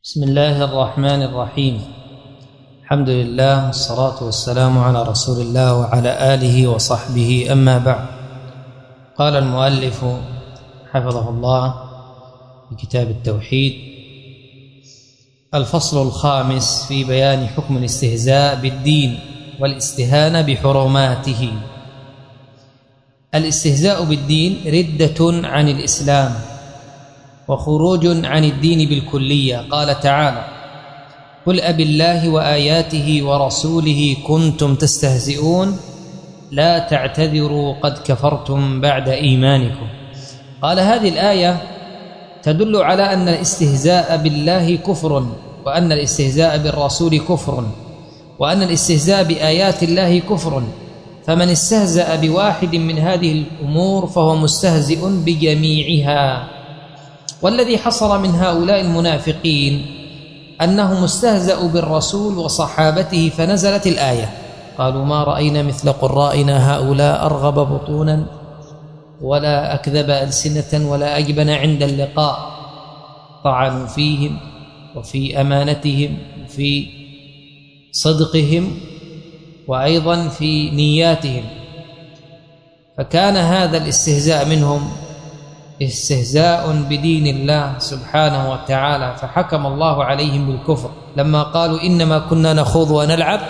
بسم الله الرحمن الرحيم. الحمد لله والصلاة والسلام على رسول الله وعلى آله وصحبه، أما بعد. قال المؤلف حفظه الله في كتاب التوحيد: الفصل الخامس في بيان حكم الاستهزاء بالدين والاستهانة بحرماته. الاستهزاء بالدين ردة عن الإسلام وخروج عن الدين بالكلية. قال تعالى: قل أبالله وآياته ورسوله كنتم تستهزئون لا تعتذروا قد كفرتم بعد إيمانكم. قال هذه الآية تدل على أن الاستهزاء بالله كفر، وأن الاستهزاء بالرسول كفر، وأن الاستهزاء بآيات الله كفر، فمن استهزأ بواحد من هذه الأمور فهو مستهزئ بجميعها. والذي حصل من هؤلاء المنافقين أنهم استهزأوا بالرسول وصحابته، فنزلت الآية: قالوا ما رأينا مثل قرائنا هؤلاء أرغب بطونا ولا أكذب ألسنة ولا أجبن عند اللقاء. طعنوا فيهم وفي أمانتهم وفي صدقهم وأيضا في نياتهم، فكان هذا الاستهزاء منهم استهزاء بدين الله سبحانه وتعالى، فحكم الله عليهم بالكفر لما قالوا إنما كنا نخوض ونلعب.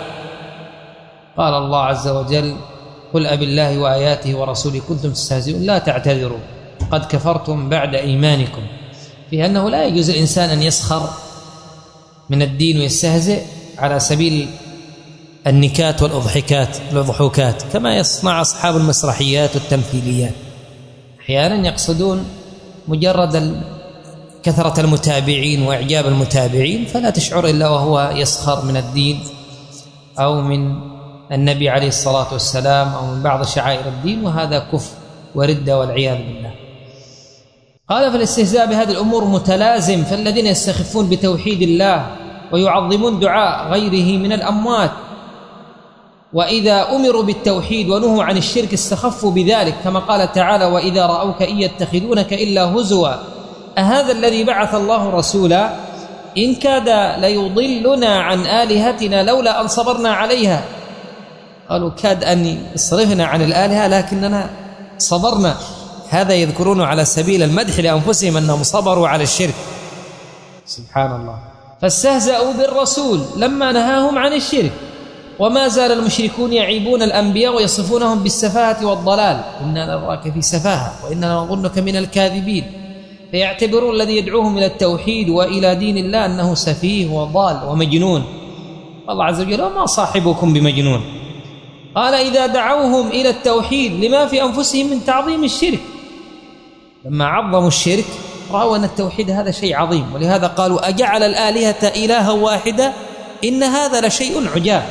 قال الله عز وجل: قل أبالله وآياته ورسوله كنتم تستهزئون لا تعتذروا قد كفرتم بعد إيمانكم، في أنه لا يجوز الإنسان أن يسخر من الدين ويستهزئ على سبيل النكات والأضحوكات كما يصنع أصحاب المسرحيات والتمثيليات. أحيانا يقصدون مجرد كثرة المتابعين وإعجاب المتابعين، فلا تشعر إلا وهو يسخر من الدين أو من النبي عليه الصلاة والسلام أو من بعض شعائر الدين، وهذا كفر وردة والعياذ بالله. قال: فالاستهزاء بهذه الأمور متلازم، فالذين يستخفون بتوحيد الله ويعظمون دعاء غيره من الأموات، وإذا أمروا بالتوحيد ونهوا عن الشرك استخفوا بذلك، كما قال تعالى: وإذا رأوك إن يتخذونك إلا هزوا أهذا الذي بعث الله رسولا إن كاد ليضلنا عن آلهتنا لولا أن صبرنا عليها. قالوا كاد أن يصرفنا عن الآلهة لكننا صبرنا. هذا يذكرون على سبيل المدح لأنفسهم أنهم صبروا على الشرك. سبحان الله. فاستهزأوا بالرسول لما نهاهم عن الشرك، وما زال المشركون يعيبون الأنبياء ويصفونهم بالسفاهة والضلال: إنا نراك في سفاهة وإننا نظنك من الكاذبين. فيعتبرون الذي يدعوهم إلى التوحيد وإلى دين الله أنه سفيه وضال ومجنون. الله عز وجل: وما صاحبكم بمجنون. قال: إذا دعوهم إلى التوحيد لما في أنفسهم من تعظيم الشرك، لما عظموا الشرك رأوا أن التوحيد هذا شيء عظيم، ولهذا قالوا: أجعل الآلهة إلها واحدة إن هذا لشيء عجاب.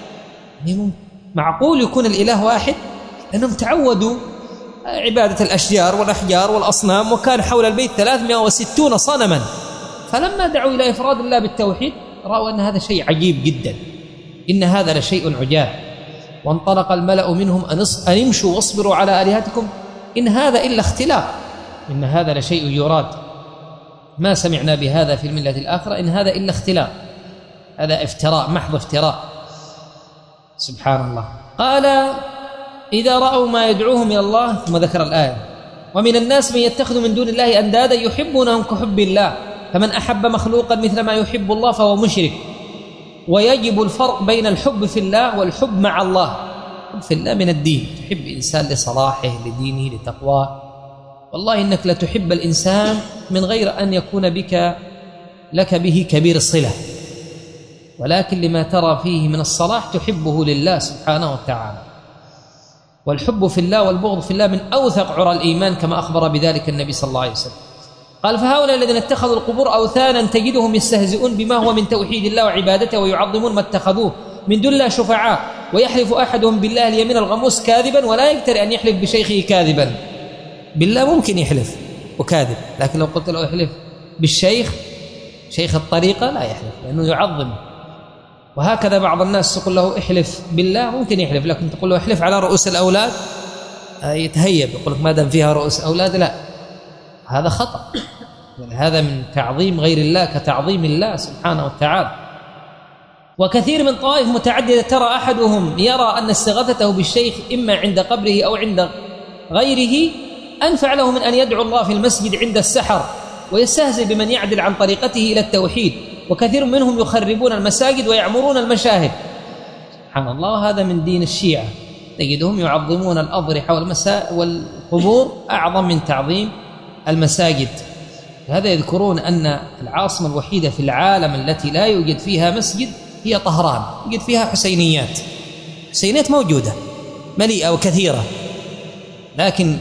معقول يكون الإله واحد؟ لأنهم تعودوا عبادة الأشجار والأحجار والأصنام، وكان حول البيت 360 صنما، فلما دعوا إلى إفراد الله بالتوحيد رأوا أن هذا شيء عجيب جدا، إن هذا لشيء عجاب. وانطلق الملأ منهم أن امشوا واصبروا على آلهتكم إن هذا إلا اختلاق، إن هذا لشيء يراد، ما سمعنا بهذا في الملة الآخرة، إن هذا إلا اختلاق، هذا افتراء، محض افتراء. سبحان الله. قال: إذا رأوا ما يدعوهم إلى الله، ثم ذكر الآية: ومن الناس من يتخذ من دون الله أندادا يحبونهم كحب الله، فمن أحب مخلوقا مثل ما يحب الله فهو مشرك. ويجب الفرق بين الحب في الله والحب مع الله. الحب في الله من الدين، تحب إنسان لصلاحه لدينه لتقواه، والله إنك لتحب الإنسان من غير أن يكون لك به كبير الصلة، ولكن لما ترى فيه من الصلاح تحبه لله سبحانه وتعالى. والحب في الله والبغض في الله من أوثق عرى الإيمان، كما أخبر بذلك النبي صلى الله عليه وسلم. قال: فهؤلاء الذين اتخذوا القبور أوثانا تجدهم يستهزئون بما هو من توحيد الله وعبادته، ويعظمون ما اتخذوه من دون الله شفعاء، ويحلف أحدهم بالله اليمين الغموس كاذبا ولا يقدر أن يحلف بشيخه كاذبا. بالله ممكن يحلف وكاذب، لكن لو قلت له يحلف بالشيخ شيخ الطريقة لا يحلف، لأنه يعظم. وهكذا بعض الناس تقول له احلف بالله، ممكن يحلف، لكن تقول له احلف على رؤوس الأولاد يتهيب، يقول لك ما دام فيها رؤوس أولاد لا، هذا خطأ. هذا من تعظيم غير الله كتعظيم الله سبحانه وتعالى. وكثير من طوائف متعددة ترى أحدهم يرى أن استغاثته بالشيخ إما عند قبره أو عند غيره أنفع له من أن يدعو الله في المسجد عند السحر، ويستهزئ بمن يعدل عن طريقته إلى التوحيد. وكثير منهم يخربون المساجد ويعمرون المشاهد. سبحان الله، هذا من دين الشيعة، تجدهم يعظمون الأضرحة والقبور أعظم من تعظيم المساجد. هذا يذكرون أن العاصمة الوحيدة في العالم التي لا يوجد فيها مسجد هي طهران، يوجد فيها حسينيات موجودة مليئة وكثيرة، لكن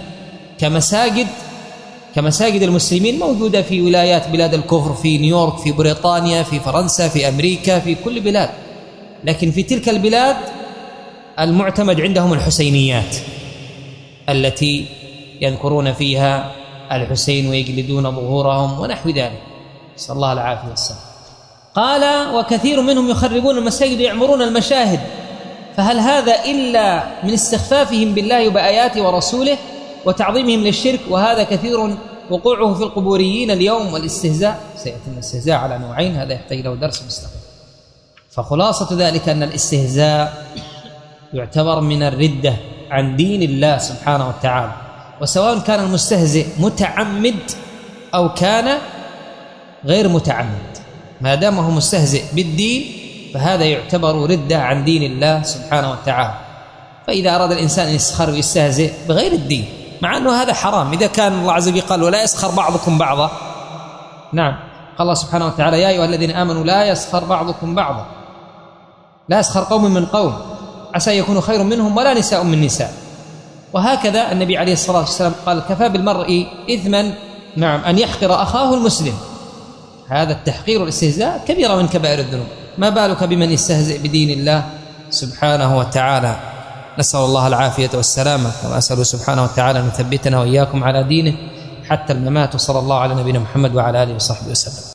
كمساجد المسلمين موجودة في ولايات بلاد الكفر، في نيويورك، في بريطانيا، في فرنسا، في أمريكا، في كل بلاد. لكن في تلك البلاد المعتمد عندهم الحسينيات التي يذكرون فيها الحسين ويجلدون ظهورهم ونحو ذلك، نسأل الله العافية والسلام. قال: وكثير منهم يخربون المساجد ويعمرون المشاهد، فهل هذا إلا من استخفافهم بالله وبآياته ورسوله وتعظيمهم للشرك؟ وهذا كثير وقوعه في القبوريين اليوم، والاستهزاء سيأتي الاستهزاء على نوعين، هذا يحتاج له درس مستقل. فخلاصة ذلك أن الاستهزاء يعتبر من الردة عن دين الله سبحانه وتعالى، وسواء كان المستهزئ متعمد أو كان غير متعمد، ما دام هو مستهزئ بالدين فهذا يعتبر ردة عن دين الله سبحانه وتعالى. فإذا أراد الإنسان أن يسخر ويستهزئ بغير الدين، مع أنه هذا حرام، إذا كان الله عز وجل قال: ولا يسخر بعضكم بعضا. نعم، قال الله سبحانه وتعالى: يا أيها الذين آمنوا لا يسخر بعضكم بعضا، لا يسخر قوم من قوم عسى يكونوا خير منهم ولا نساء من نساء. وهكذا النبي عليه الصلاة والسلام قال: كفى بالمرء إثما أن يحقر أخاه المسلم. هذا التحقير والاستهزاء كبيرة من كبائر الذنوب، ما بالك بمن يستهزئ بدين الله سبحانه وتعالى. نسأل الله العافية والسلامة، وأسأل سبحانه وتعالى أن يثبتنا وإياكم على دينه حتى الممات. صلى الله على نبينا محمد وعلى آله وصحبه وسلم.